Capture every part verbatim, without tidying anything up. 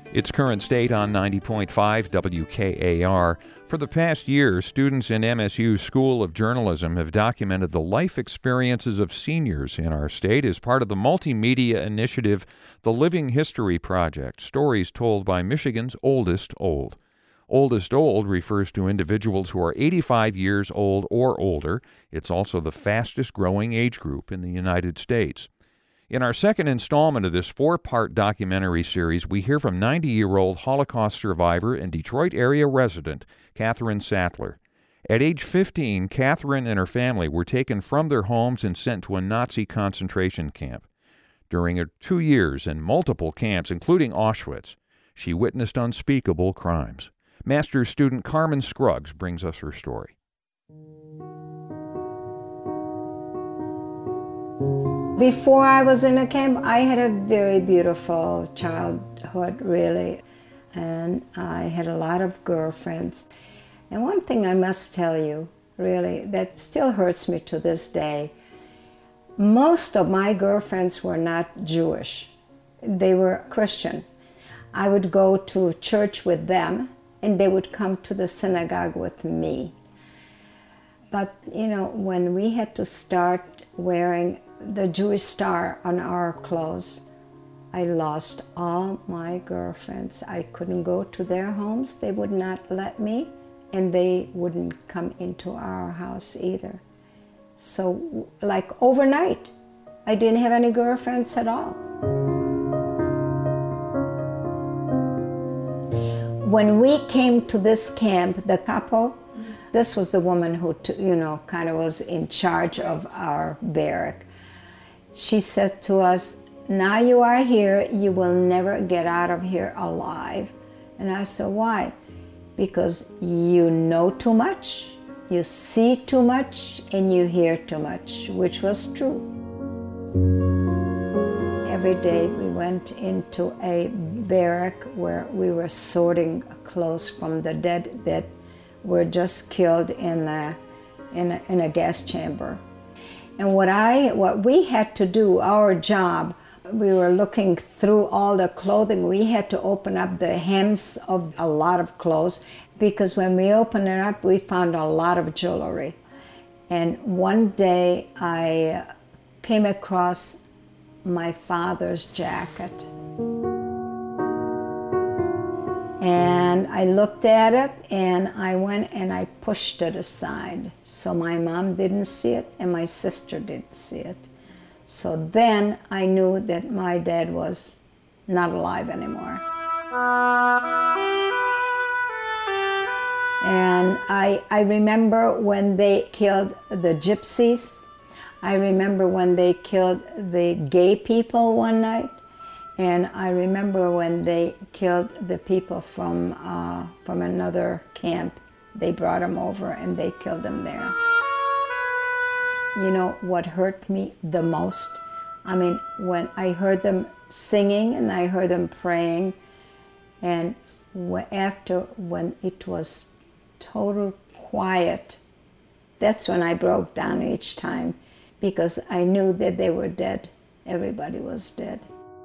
It's Current State on ninety point five W K A R. For the past year, students in M S U's School of Journalism have documented the life experiences of seniors in our state as part of the multimedia initiative, the Living History Project, stories told by Michigan's Oldest Old. Oldest Old refers to individuals who are eighty-five years old or older. It's also the fastest growing age group in the United States. In our second installment of this four-part documentary series, we hear from ninety-year-old Holocaust survivor and Detroit area resident, Catherine Sattler. At age fifteen, Catherine and her family were taken from their homes and sent to a Nazi concentration camp. During her two years in multiple camps, including Auschwitz, she witnessed unspeakable crimes. Master's student Carmen Scruggs brings us her story. Before I was in a camp, I had a very beautiful childhood, really, and I had a lot of girlfriends. And one thing I must tell you, really, that still hurts me to this day, most of my girlfriends were not Jewish. They were Christian. I would go to church with them, and they would come to the synagogue with me. But, you know, when we had to start wearing the Jewish star on our clothes, I lost all my girlfriends. I couldn't go to their homes. They would not let me, and they wouldn't come into our house either. So, like overnight, I didn't have any girlfriends at all. When we came to this camp, the couple, this was the woman who, you know, kind of was in charge of our barrack. She said to us, "Now you are here, you will never get out of here alive." And I said, "Why?" "Because you know too much, you see too much, and you hear too much," which was true. Every day we went into a barrack where we were sorting clothes from the dead that were just killed in a, in a, in a gas chamber. And what I, what we had to do, our job, we were looking through all the clothing. We had to open up the hems of a lot of clothes, because when we opened it up, we found a lot of jewelry. And one day I came across my father's jacket. And I looked at it, and I went and I pushed it aside. So my mom didn't see it, and my sister didn't see it. So then I knew that my dad was not alive anymore. And I, I remember when they killed the gypsies. I remember when they killed the gay people one night. And I remember when they killed the people from, uh, from another camp. They brought them over and they killed them there. You know what hurt me the most? I mean, when I heard them singing and I heard them praying, and after, when it was total quiet, that's when I broke down each time, because I knew that they were dead. Everybody was dead.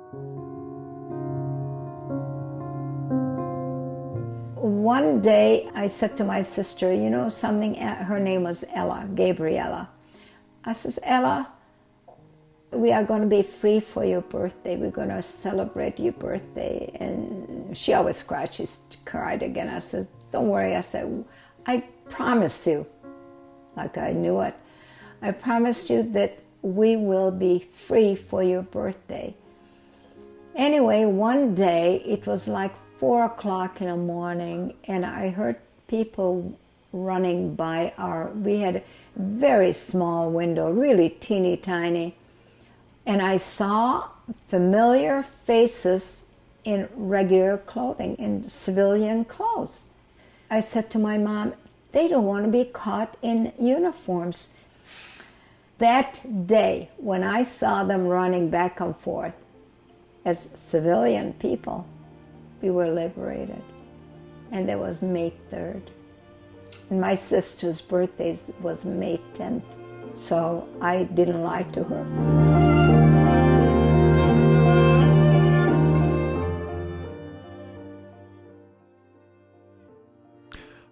One day I said to my sister, you know something, her name was Ella, Gabriella. I says, "Ella, we are going to be free for your birthday. We're going to celebrate your birthday." And she always cried. She cried again. I said, "Don't worry." I said, "I promise you," like I knew it, "I promise you that we will be free for your birthday." Anyway, one day, it was like four o'clock in the morning, and I heard people running by our, we had a very small window, really teeny tiny, and I saw familiar faces in regular clothing, in civilian clothes. I said to my mom, "They don't want to be caught in uniforms." That day, when I saw them running back and forth as civilian people, we were liberated. And that was May third. And my sister's birthday was May tenth, so I didn't lie to her.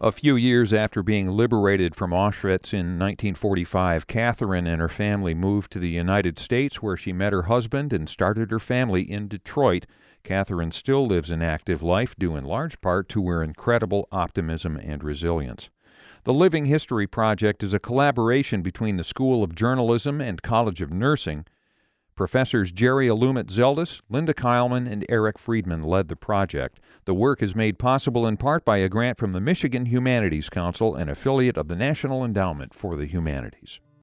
A few years after being liberated from Auschwitz in nineteen forty-five, Catherine and her family moved to the United States, where she met her husband and started her family in Detroit. Catherine still lives an active life, due in large part to her incredible optimism and resilience. The Living History Project is a collaboration between the School of Journalism and College of Nursing. Professors Jerry Alumet-Zeldis, Linda Keilman, and Eric Friedman led the project. The work is made possible in part by a grant from the Michigan Humanities Council, an affiliate of the National Endowment for the Humanities.